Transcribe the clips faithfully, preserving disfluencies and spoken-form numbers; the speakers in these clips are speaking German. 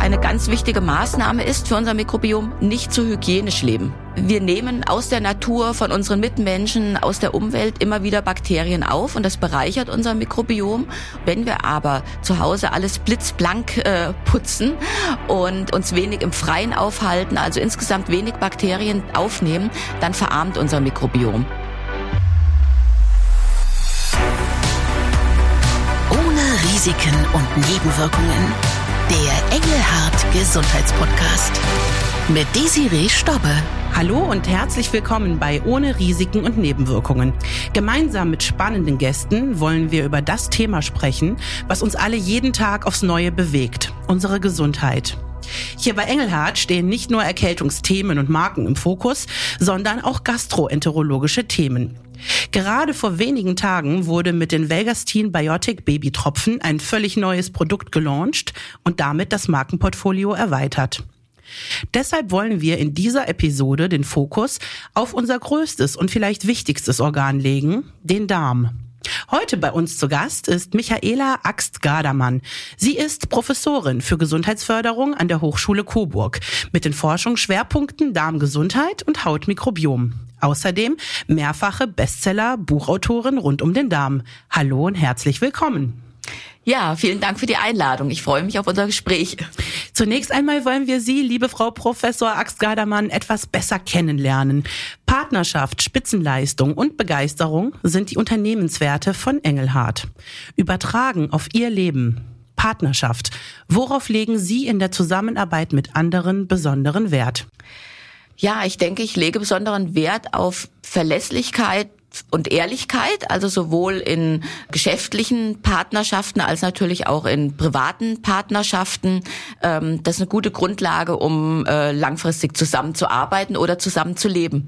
eine ganz wichtige Maßnahme ist für unser Mikrobiom, nicht zu hygienisch leben. Wir nehmen aus der Natur, von unseren Mitmenschen, aus der Umwelt immer wieder Bakterien auf und das bereichert unser Mikrobiom. Wenn wir aber zu Hause alles blitzblank äh, putzen und uns wenig im Freien aufhalten, also insgesamt wenig Bakterien aufnehmen, dann verarmt unser Mikrobiom. Ohne Risiken und Nebenwirkungen. Der Engelhardt Gesundheitspodcast mit Desiree Stobbe. Hallo und herzlich willkommen bei Ohne Risiken und Nebenwirkungen. Gemeinsam mit spannenden Gästen wollen wir über das Thema sprechen, was uns alle jeden Tag aufs Neue bewegt, unsere Gesundheit. Hier bei Engelhardt stehen nicht nur Erkältungsthemen und Marken im Fokus, sondern auch gastroenterologische Themen. Gerade vor wenigen Tagen wurde mit den Velgastin Biotic Babytropfen ein völlig neues Produkt gelauncht und damit das Markenportfolio erweitert. Deshalb wollen wir in dieser Episode den Fokus auf unser größtes und vielleicht wichtigstes Organ legen, den Darm. Heute bei uns zu Gast ist Michaela Axt-Gardermann. Sie ist Professorin für Gesundheitsförderung an der Hochschule Coburg mit den Forschungsschwerpunkten Darmgesundheit und Hautmikrobiom. Außerdem mehrfache Bestseller-Buchautorin rund um den Darm. Hallo und herzlich willkommen. Ja, vielen Dank für die Einladung. Ich freue mich auf unser Gespräch. Zunächst einmal wollen wir Sie, liebe Frau Professor Axt-Gardermann, etwas besser kennenlernen. Partnerschaft, Spitzenleistung und Begeisterung sind die Unternehmenswerte von Engelhardt. Übertragen auf Ihr Leben. Partnerschaft. Worauf legen Sie in der Zusammenarbeit mit anderen besonderen Wert? Ja, ich denke, ich lege besonderen Wert auf Verlässlichkeit und Ehrlichkeit, also sowohl in geschäftlichen Partnerschaften als natürlich auch in privaten Partnerschaften. Das ist eine gute Grundlage, um langfristig zusammenzuarbeiten oder zusammenzuleben.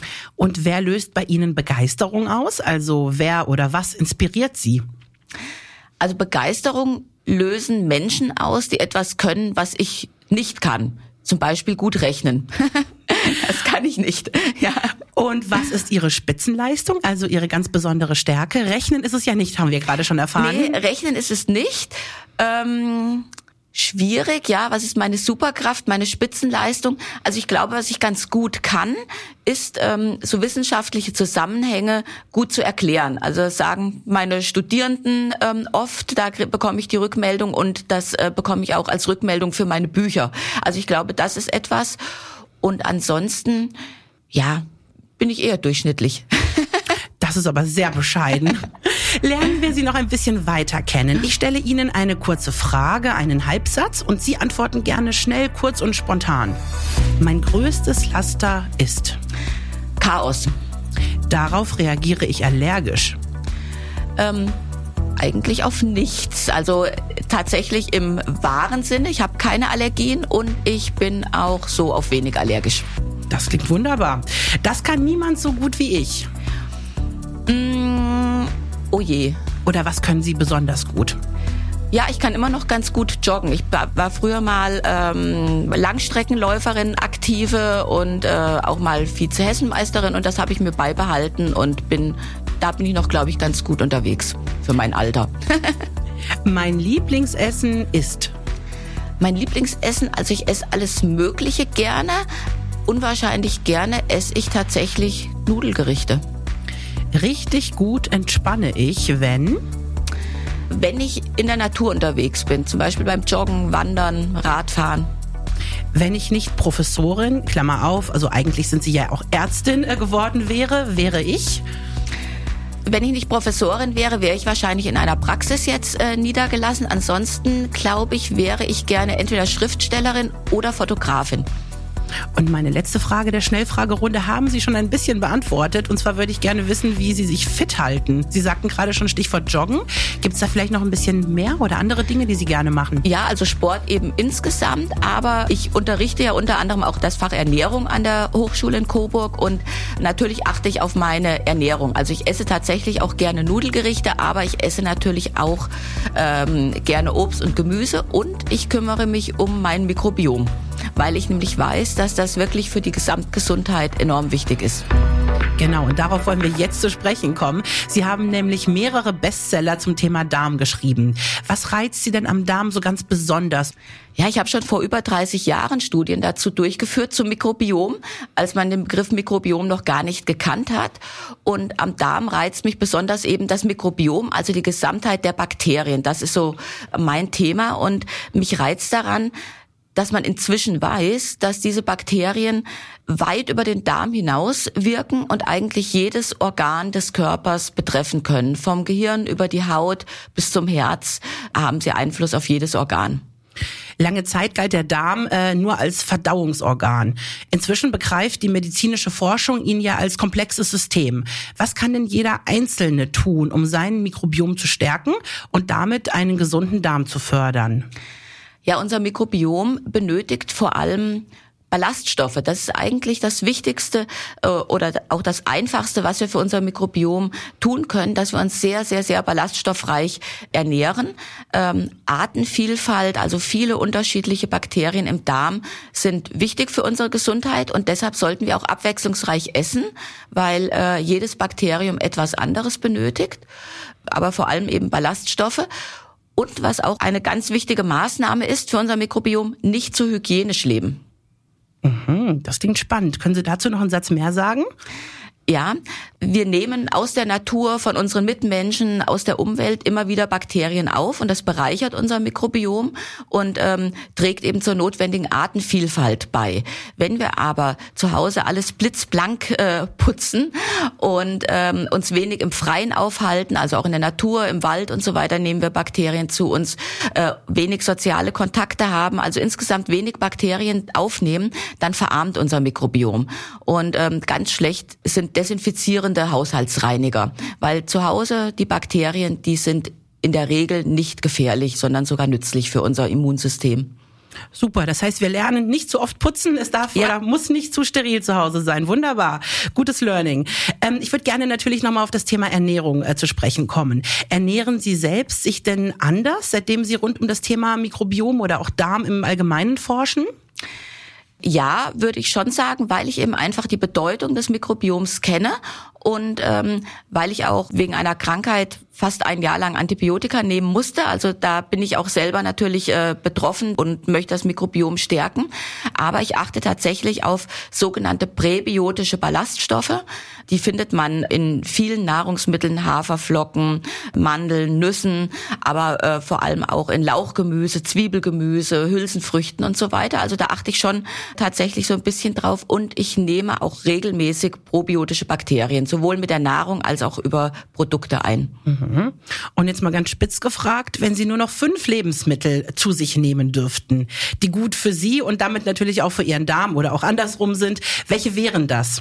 Und wer löst bei Ihnen Begeisterung aus? Also wer oder was inspiriert Sie? Also Begeisterung lösen Menschen aus, die etwas können, was ich nicht kann. Zum Beispiel gut rechnen. Das kann ich nicht. Ja. Und was ist Ihre Spitzenleistung, also Ihre ganz besondere Stärke? Rechnen ist es ja nicht, haben wir gerade schon erfahren. Nee, Rechnen ist es nicht. Ähm, schwierig, ja. Was ist meine Superkraft, meine Spitzenleistung? Also ich glaube, was ich ganz gut kann, ist ähm, so wissenschaftliche Zusammenhänge gut zu erklären. Also das sagen meine Studierenden ähm, oft, da bekomme ich die Rückmeldung und das äh, bekomme ich auch als Rückmeldung für meine Bücher. Also ich glaube, das ist etwas. Und ansonsten, ja, bin ich eher durchschnittlich. Das ist aber sehr bescheiden. Lernen wir Sie noch ein bisschen weiter kennen. Ich stelle Ihnen eine kurze Frage, einen Halbsatz und Sie antworten gerne schnell, kurz und spontan. Mein größtes Laster ist Chaos. Darauf reagiere ich allergisch. Ähm, eigentlich auf nichts. Also tatsächlich im wahren Sinne. Ich habe keine Allergien und ich bin auch so auf wenig allergisch. Das klingt wunderbar. Das kann niemand so gut wie ich. Mm, oh je. Oder was können Sie besonders gut? Ja, ich kann immer noch ganz gut joggen. Ich war früher mal ähm, Langstreckenläuferin, aktive und äh, auch mal Vize-Hessenmeisterin und das habe ich mir beibehalten und bin, da bin ich noch, glaube ich, ganz gut unterwegs für mein Alter. Mein Lieblingsessen ist? Mein Lieblingsessen, also ich esse alles Mögliche gerne. Unwahrscheinlich gerne esse ich tatsächlich Nudelgerichte. Richtig gut entspanne ich, wenn? Wenn ich in der Natur unterwegs bin, zum Beispiel beim Joggen, Wandern, Radfahren. Wenn ich nicht Professorin, Klammer auf, also eigentlich sind Sie ja auch Ärztin geworden wäre, wäre ich? Wenn ich nicht Professorin wäre, wäre ich wahrscheinlich in einer Praxis jetzt äh, niedergelassen. Ansonsten, glaube ich, wäre ich gerne entweder Schriftstellerin oder Fotografin. Und meine letzte Frage der Schnellfragerunde haben Sie schon ein bisschen beantwortet. Und zwar würde ich gerne wissen, wie Sie sich fit halten. Sie sagten gerade schon Stichwort Joggen. Gibt es da vielleicht noch ein bisschen mehr oder andere Dinge, die Sie gerne machen? Ja, also Sport eben insgesamt. Aber ich unterrichte ja unter anderem auch das Fach Ernährung an der Hochschule in Coburg. Und natürlich achte ich auf meine Ernährung. Also ich esse tatsächlich auch gerne Nudelgerichte, aber ich esse natürlich auch ähm, gerne Obst und Gemüse. Und ich kümmere mich um mein Mikrobiom, weil ich nämlich weiß, dass das wirklich für die Gesamtgesundheit enorm wichtig ist. Genau, und darauf wollen wir jetzt zu sprechen kommen. Sie haben nämlich mehrere Bestseller zum Thema Darm geschrieben. Was reizt Sie denn am Darm so ganz besonders? Ja, ich habe schon vor über dreißig Jahren Studien dazu durchgeführt zum Mikrobiom, als man den Begriff Mikrobiom noch gar nicht gekannt hat. Und am Darm reizt mich besonders eben das Mikrobiom, also die Gesamtheit der Bakterien. Das ist so mein Thema und mich reizt daran, dass man inzwischen weiß, dass diese Bakterien weit über den Darm hinaus wirken und eigentlich jedes Organ des Körpers betreffen können. Vom Gehirn über die Haut bis zum Herz haben sie Einfluss auf jedes Organ. Lange Zeit galt der Darm äh, nur als Verdauungsorgan. Inzwischen begreift die medizinische Forschung ihn ja als komplexes System. Was kann denn jeder Einzelne tun, um sein Mikrobiom zu stärken und damit einen gesunden Darm zu fördern? Ja, unser Mikrobiom benötigt vor allem Ballaststoffe. Das ist eigentlich das Wichtigste äh, oder auch das Einfachste, was wir für unser Mikrobiom tun können, dass wir uns sehr, sehr, sehr ballaststoffreich ernähren. Ähm, Artenvielfalt, also viele unterschiedliche Bakterien im Darm sind wichtig für unsere Gesundheit und deshalb sollten wir auch abwechslungsreich essen, weil äh, jedes Bakterium etwas anderes benötigt, aber vor allem eben Ballaststoffe. Und was auch eine ganz wichtige Maßnahme ist für unser Mikrobiom, nicht zu hygienisch leben. Mhm, das klingt spannend. Können Sie dazu noch einen Satz mehr sagen? Ja, wir nehmen aus der Natur, von unseren Mitmenschen, aus der Umwelt immer wieder Bakterien auf und das bereichert unser Mikrobiom und ähm, trägt eben zur notwendigen Artenvielfalt bei. Wenn wir aber zu Hause alles blitzblank äh, putzen und ähm, uns wenig im Freien aufhalten, also auch in der Natur, im Wald und so weiter, nehmen wir Bakterien zu uns, äh, wenig soziale Kontakte haben, also insgesamt wenig Bakterien aufnehmen, dann verarmt unser Mikrobiom. Und ähm, ganz schlecht sind desinfizierende Haushaltsreiniger, weil zu Hause die Bakterien, die sind in der Regel nicht gefährlich, sondern sogar nützlich für unser Immunsystem. Super, das heißt, wir lernen nicht zu oft putzen, es darf ja. oder muss nicht zu steril zu Hause sein. Wunderbar, gutes Learning. Ähm, ich würde gerne natürlich nochmal auf das Thema Ernährung äh, zu sprechen kommen. Ernähren Sie selbst sich denn anders, seitdem Sie rund um das Thema Mikrobiom oder auch Darm im Allgemeinen forschen? Ja, würde ich schon sagen, weil ich eben einfach die Bedeutung des Mikrobioms kenne und ähm, weil ich auch wegen einer Krankheit fast ein Jahr lang Antibiotika nehmen musste. Also da bin ich auch selber natürlich äh, betroffen und möchte das Mikrobiom stärken. Aber ich achte tatsächlich auf sogenannte präbiotische Ballaststoffe. Die findet man in vielen Nahrungsmitteln, Haferflocken, Mandeln, Nüssen, aber äh, vor allem auch in Lauchgemüse, Zwiebelgemüse, Hülsenfrüchten und so weiter. Also da achte ich schon tatsächlich so ein bisschen drauf und ich nehme auch regelmäßig probiotische Bakterien, sowohl mit der Nahrung als auch über Produkte ein. Mhm. Und jetzt mal ganz spitz gefragt, wenn Sie nur noch fünf Lebensmittel zu sich nehmen dürften, die gut für Sie und damit natürlich auch für Ihren Darm oder auch andersrum sind, welche wären das?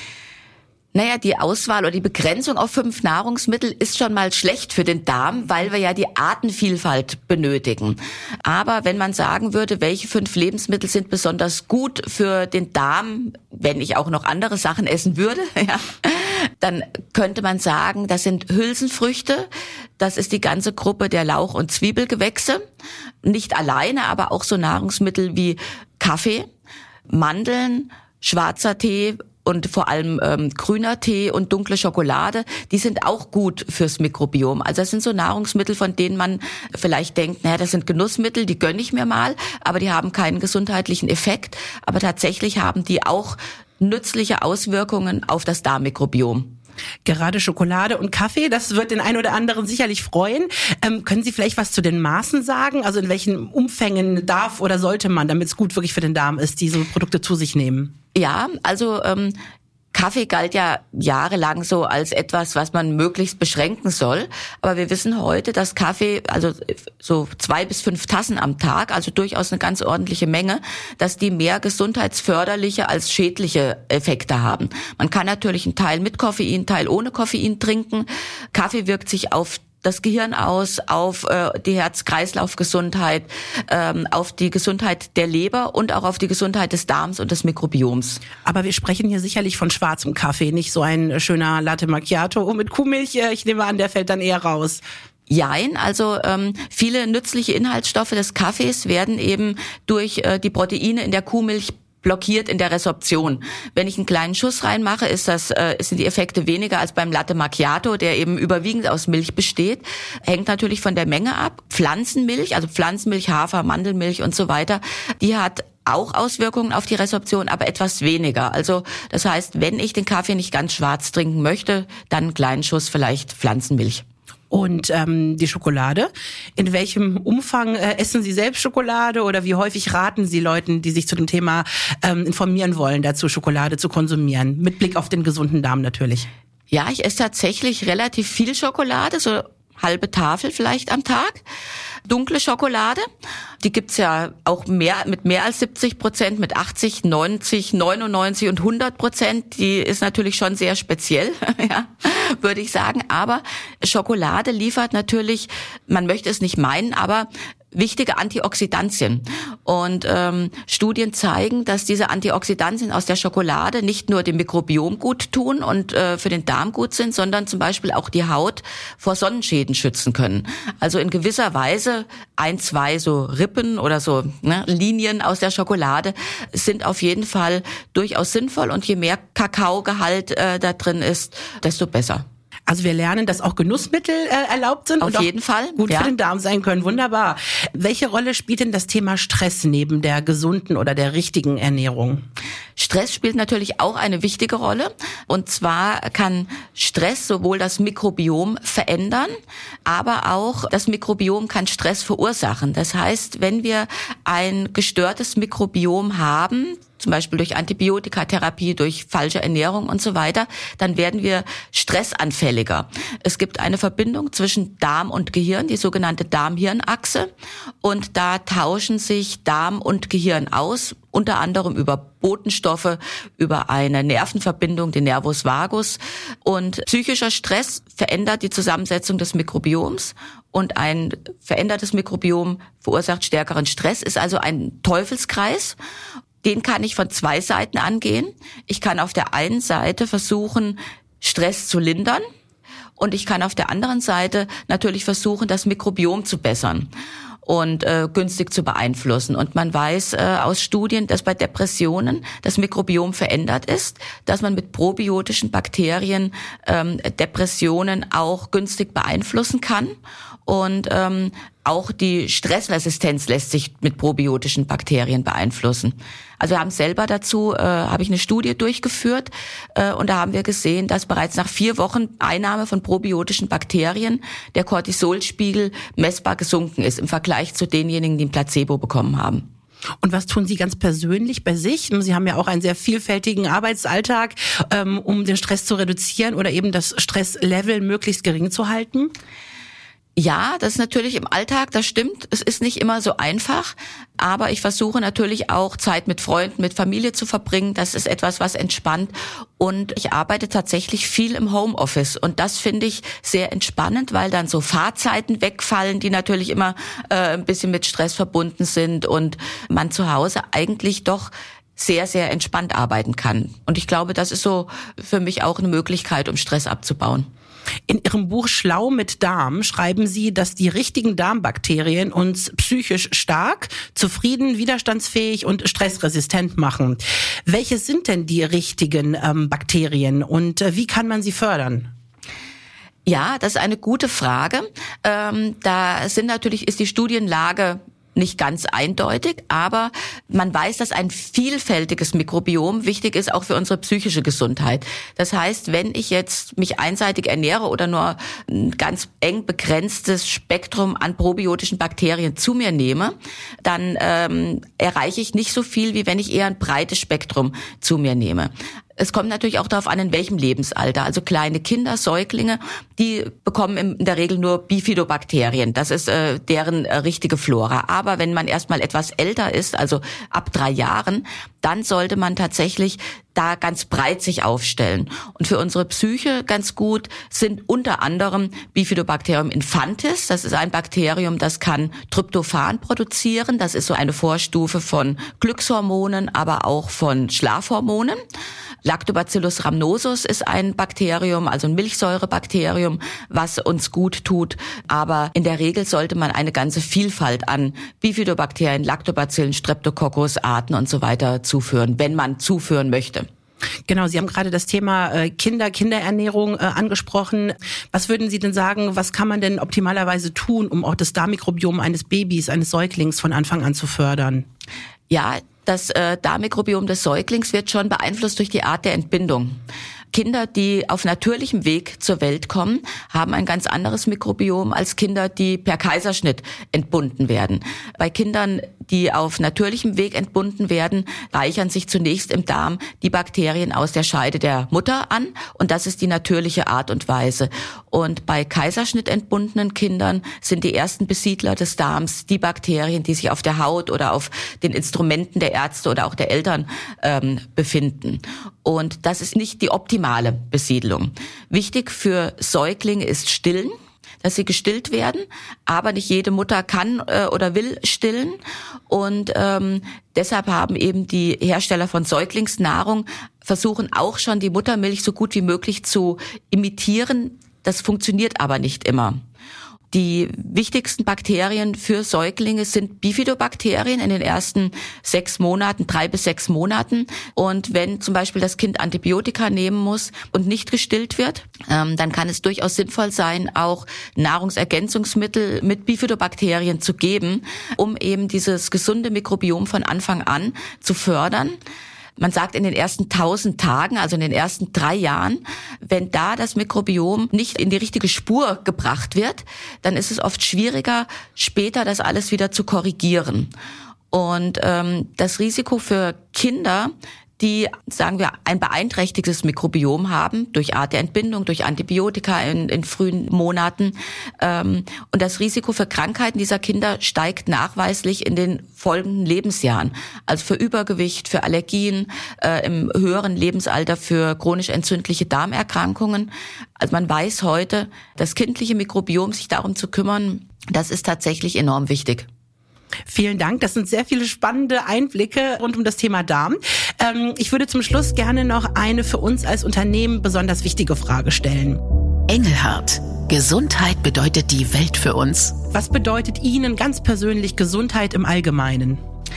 Naja, die Auswahl oder die Begrenzung auf fünf Nahrungsmittel ist schon mal schlecht für den Darm, weil wir ja die Artenvielfalt benötigen. Aber wenn man sagen würde, welche fünf Lebensmittel sind besonders gut für den Darm, wenn ich auch noch andere Sachen essen würde, ja, dann könnte man sagen, das sind Hülsenfrüchte, das ist die ganze Gruppe der Lauch- und Zwiebelgewächse. Nicht alleine, aber auch so Nahrungsmittel wie Kaffee, Mandeln, schwarzer Tee, und vor allem ähm, grüner Tee und dunkle Schokolade, die sind auch gut fürs Mikrobiom. Also das sind so Nahrungsmittel, von denen man vielleicht denkt, naja, das sind Genussmittel, die gönne ich mir mal, aber die haben keinen gesundheitlichen Effekt. Aber tatsächlich haben die auch nützliche Auswirkungen auf das Darmmikrobiom. Gerade Schokolade und Kaffee, das wird den einen oder anderen sicherlich freuen. Ähm, können Sie vielleicht was zu den Maßen sagen? Also in welchen Umfängen darf oder sollte man, damit es gut wirklich für den Darm ist, diese Produkte zu sich nehmen? Ja, also ähm, Kaffee galt ja jahrelang so als etwas, was man möglichst beschränken soll. Aber wir wissen heute, dass Kaffee, also so zwei bis fünf Tassen am Tag, also durchaus eine ganz ordentliche Menge, dass die mehr gesundheitsförderliche als schädliche Effekte haben. Man kann natürlich einen Teil mit Koffein, einen Teil ohne Koffein trinken. Kaffee wirkt sich auf das Gehirn aus, auf äh, die Herz-Kreislauf-Gesundheit, ähm, auf die Gesundheit der Leber und auch auf die Gesundheit des Darms und des Mikrobioms. Aber wir sprechen hier sicherlich von schwarzem Kaffee, nicht so ein schöner Latte Macchiato mit Kuhmilch. Ich nehme an, der fällt dann eher raus. Jein, also ähm, viele nützliche Inhaltsstoffe des Kaffees werden eben durch äh, die Proteine in der Kuhmilch blockiert in der Resorption. Wenn ich einen kleinen Schuss reinmache, ist das, äh, sind die Effekte weniger als beim Latte Macchiato, der eben überwiegend aus Milch besteht. Hängt natürlich von der Menge ab. Pflanzenmilch, also Pflanzenmilch, Hafer, Mandelmilch und so weiter, die hat auch Auswirkungen auf die Resorption, aber etwas weniger. Also das heißt, wenn ich den Kaffee nicht ganz schwarz trinken möchte, dann einen kleinen Schuss vielleicht Pflanzenmilch. Und ähm, die Schokolade, in welchem Umfang äh, essen Sie selbst Schokolade oder wie häufig raten Sie Leuten, die sich zu dem Thema ähm, informieren wollen, dazu Schokolade zu konsumieren? Mit Blick auf den gesunden Darm natürlich. Ja, ich esse tatsächlich relativ viel Schokolade, so halbe Tafel vielleicht am Tag. Dunkle Schokolade, die gibt's ja auch mehr mit mehr als siebzig Prozent, mit achtzig, neunzig, neunundneunzig und hundert Prozent. Die ist natürlich schon sehr speziell, ja, würde ich sagen. Aber Schokolade liefert natürlich, man möchte es nicht meinen, aber wichtige Antioxidantien. Und ähm, Studien zeigen, dass diese Antioxidantien aus der Schokolade nicht nur dem Mikrobiom gut tun und äh, für den Darm gut sind, sondern zum Beispiel auch die Haut vor Sonnenschäden schützen können. Also in gewisser Weise ein, zwei so Rippen oder so ne, Linien aus der Schokolade sind auf jeden Fall durchaus sinnvoll. Und je mehr Kakaogehalt äh, da drin ist, desto besser. Also wir lernen, dass auch Genussmittel äh, erlaubt sind. Auf und auch jeden Fall. Gut ja. für den Darm sein können. Wunderbar. Welche Rolle spielt denn das Thema Stress neben der gesunden oder der richtigen Ernährung? Stress spielt natürlich auch eine wichtige Rolle. Und zwar kann Stress sowohl das Mikrobiom verändern, aber auch das Mikrobiom kann Stress verursachen. Das heißt, wenn wir ein gestörtes Mikrobiom haben, zum Beispiel durch Antibiotikatherapie, durch falsche Ernährung und so weiter, dann werden wir stressanfälliger. Es gibt eine Verbindung zwischen Darm und Gehirn, die sogenannte Darm-Hirn-Achse. Und da tauschen sich Darm und Gehirn aus, unter anderem über Botenstoffe, über eine Nervenverbindung, den Nervus vagus. Und psychischer Stress verändert die Zusammensetzung des Mikrobioms. Und ein verändertes Mikrobiom verursacht stärkeren Stress, ist also ein Teufelskreis. Den kann ich von zwei Seiten angehen. Ich kann auf der einen Seite versuchen, Stress zu lindern. Und ich kann auf der anderen Seite natürlich versuchen, das Mikrobiom zu bessern und äh, günstig zu beeinflussen. Und man weiß äh, aus Studien, dass bei Depressionen das Mikrobiom verändert ist, dass man mit probiotischen Bakterien ähm, Depressionen auch günstig beeinflussen kann. Und ähm, auch die Stressresistenz lässt sich mit probiotischen Bakterien beeinflussen. Also wir haben selber dazu, äh, habe ich eine Studie durchgeführt äh, und da haben wir gesehen, dass bereits nach vier Wochen Einnahme von probiotischen Bakterien der Cortisolspiegel messbar gesunken ist im Vergleich zu denjenigen, die ein Placebo bekommen haben. Und was tun Sie ganz persönlich bei sich? Sie haben ja auch einen sehr vielfältigen Arbeitsalltag, ähm, um den Stress zu reduzieren oder eben das Stresslevel möglichst gering zu halten. Ja, das ist natürlich im Alltag, das stimmt. Es ist nicht immer so einfach, aber ich versuche natürlich auch Zeit mit Freunden, mit Familie zu verbringen. Das ist etwas, was entspannt. Und ich arbeite tatsächlich viel im Homeoffice. Und das finde ich sehr entspannend, weil dann so Fahrzeiten wegfallen, die natürlich immer äh, ein bisschen mit Stress verbunden sind und man zu Hause eigentlich doch sehr, sehr entspannt arbeiten kann. Und ich glaube, das ist so für mich auch eine Möglichkeit, um Stress abzubauen. In Ihrem Buch Schlau mit Darm schreiben Sie, dass die richtigen Darmbakterien uns psychisch stark, zufrieden, widerstandsfähig und stressresistent machen. Welche sind denn die richtigen ähm, Bakterien und äh, wie kann man sie fördern? Ja, das ist eine gute Frage. Ähm, da sind natürlich, ist die Studienlage nicht ganz eindeutig, aber man weiß, dass ein vielfältiges Mikrobiom wichtig ist, auch für unsere psychische Gesundheit. Das heißt, wenn ich jetzt mich einseitig ernähre oder nur ein ganz eng begrenztes Spektrum an probiotischen Bakterien zu mir nehme, dann ähm, erreiche ich nicht so viel, wie wenn ich eher ein breites Spektrum zu mir nehme. Es kommt natürlich auch darauf an, in welchem Lebensalter. Also kleine Kinder, Säuglinge, die bekommen in der Regel nur Bifidobakterien. Das ist äh, deren äh, richtige Flora. Aber wenn man erstmal etwas älter ist, also ab drei Jahren, dann sollte man tatsächlich da ganz breit sich aufstellen. Und für unsere Psyche ganz gut sind unter anderem Bifidobacterium infantis. Das ist ein Bakterium, das kann Tryptophan produzieren. Das ist so eine Vorstufe von Glückshormonen, aber auch von Schlafhormonen. Lactobacillus rhamnosus ist ein Bakterium, also ein Milchsäurebakterium, was uns gut tut. Aber in der Regel sollte man eine ganze Vielfalt an Bifidobakterien, Lactobacillen, Streptococcus, Arten und so weiter zuführen, wenn man zuführen möchte. Genau, Sie haben gerade das Thema äh, Kinder, Kinderernährung äh, angesprochen. Was würden Sie denn sagen, was kann man denn optimalerweise tun, um auch das Darmmikrobiom eines Babys, eines Säuglings von Anfang an zu fördern? Ja, das äh, Darmmikrobiom des Säuglings wird schon beeinflusst durch die Art der Entbindung. Kinder, die auf natürlichem Weg zur Welt kommen, haben ein ganz anderes Mikrobiom als Kinder, die per Kaiserschnitt entbunden werden. Bei Kindern, die auf natürlichem Weg entbunden werden, reichern sich zunächst im Darm die Bakterien aus der Scheide der Mutter an und das ist die natürliche Art und Weise. Und bei Kaiserschnitt entbundenen Kindern sind die ersten Besiedler des Darms die Bakterien, die sich auf der Haut oder auf den Instrumenten der Ärzte oder auch der Eltern ähm, befinden. Und das ist nicht die optimale Besiedlung. Wichtig für Säuglinge ist Stillen, dass sie gestillt werden, aber nicht jede Mutter kann äh, oder will stillen. Und ähm, deshalb haben eben die Hersteller von Säuglingsnahrung versuchen auch schon die Muttermilch so gut wie möglich zu imitieren. Das funktioniert aber nicht immer. Die wichtigsten Bakterien für Säuglinge sind Bifidobakterien in den ersten sechs Monaten, drei bis sechs Monaten. Und wenn zum Beispiel das Kind Antibiotika nehmen muss und nicht gestillt wird, ähm, dann kann es durchaus sinnvoll sein, auch Nahrungsergänzungsmittel mit Bifidobakterien zu geben, um eben dieses gesunde Mikrobiom von Anfang an zu fördern. Man sagt in den ersten tausend Tagen, also in den ersten drei Jahren, wenn da das Mikrobiom nicht in die richtige Spur gebracht wird, dann ist es oft schwieriger, später das alles wieder zu korrigieren. Und ähm, das Risiko für Kinder, die, sagen wir, ein beeinträchtigtes Mikrobiom haben, durch Art der Entbindung, durch Antibiotika in, in frühen Monaten. Ähm, und das Risiko für Krankheiten dieser Kinder steigt nachweislich in den folgenden Lebensjahren. Also für Übergewicht, für Allergien, äh, im höheren Lebensalter für chronisch entzündliche Darmerkrankungen. Also man weiß heute, das kindliche Mikrobiom, sich darum zu kümmern, das ist tatsächlich enorm wichtig. Vielen Dank. Das sind sehr viele spannende Einblicke rund um das Thema Darm. Ähm, ich würde zum Schluss gerne noch eine für uns als Unternehmen besonders wichtige Frage stellen. Engelhardt. Gesundheit bedeutet die Welt für uns. Was bedeutet Ihnen ganz persönlich Gesundheit im Allgemeinen?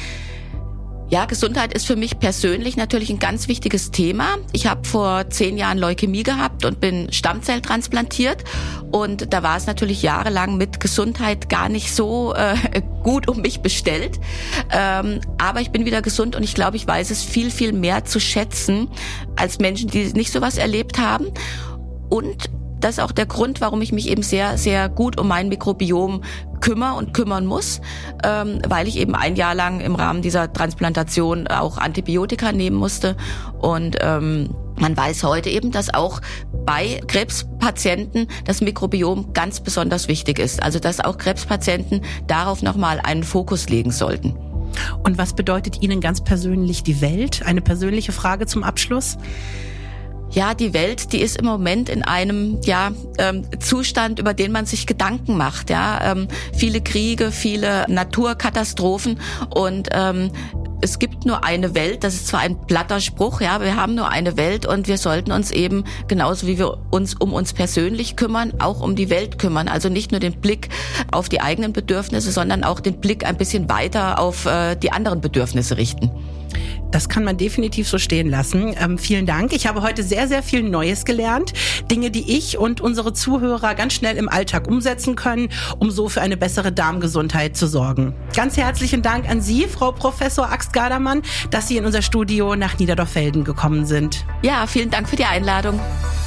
Ja, Gesundheit ist für mich persönlich natürlich ein ganz wichtiges Thema. Ich habe vor zehn Jahren Leukämie gehabt und bin stammzelltransplantiert. Und da war es natürlich jahrelang mit Gesundheit gar nicht so äh, gut um mich bestellt. Ähm, aber ich bin wieder gesund und ich glaube, ich weiß es viel, viel mehr zu schätzen als Menschen, die nicht sowas erlebt haben. Und das ist auch der Grund, warum ich mich eben sehr, sehr gut um mein Mikrobiom kümmere und kümmern muss, ähm, weil ich eben ein Jahr lang im Rahmen dieser Transplantation auch Antibiotika nehmen musste. Und ähm, man weiß heute eben, dass auch bei Krebspatienten das Mikrobiom ganz besonders wichtig ist. Also dass auch Krebspatienten darauf nochmal einen Fokus legen sollten. Und was bedeutet Ihnen ganz persönlich die Welt? Eine persönliche Frage zum Abschluss. Ja, die Welt, die ist im Moment in einem ja ähm, Zustand, über den man sich Gedanken macht. Ja, ähm, viele Kriege, viele Naturkatastrophen und ähm, es gibt nur eine Welt. Das ist zwar ein platter Spruch, ja, wir haben nur eine Welt und wir sollten uns eben genauso wie wir uns um uns persönlich kümmern, auch um die Welt kümmern. Also nicht nur den Blick auf die eigenen Bedürfnisse, sondern auch den Blick ein bisschen weiter auf äh, die anderen Bedürfnisse richten. Das kann man definitiv so stehen lassen. Ähm, vielen Dank. Ich habe heute sehr, sehr viel Neues gelernt. Dinge, die ich und unsere Zuhörer ganz schnell im Alltag umsetzen können, um so für eine bessere Darmgesundheit zu sorgen. Ganz herzlichen Dank an Sie, Frau Professor Axt-Gardermann, dass Sie in unser Studio nach Niederdorf-Velden gekommen sind. Ja, vielen Dank für die Einladung.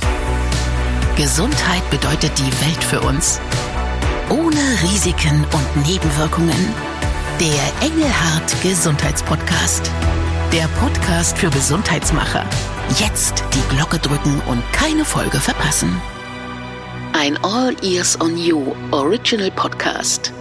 Gesundheit bedeutet die Welt für uns. Ohne Risiken und Nebenwirkungen. Der Engelhardt Gesundheitspodcast. Der Podcast für Gesundheitsmacher. Jetzt die Glocke drücken und keine Folge verpassen. Ein All Ears on You Original Podcast.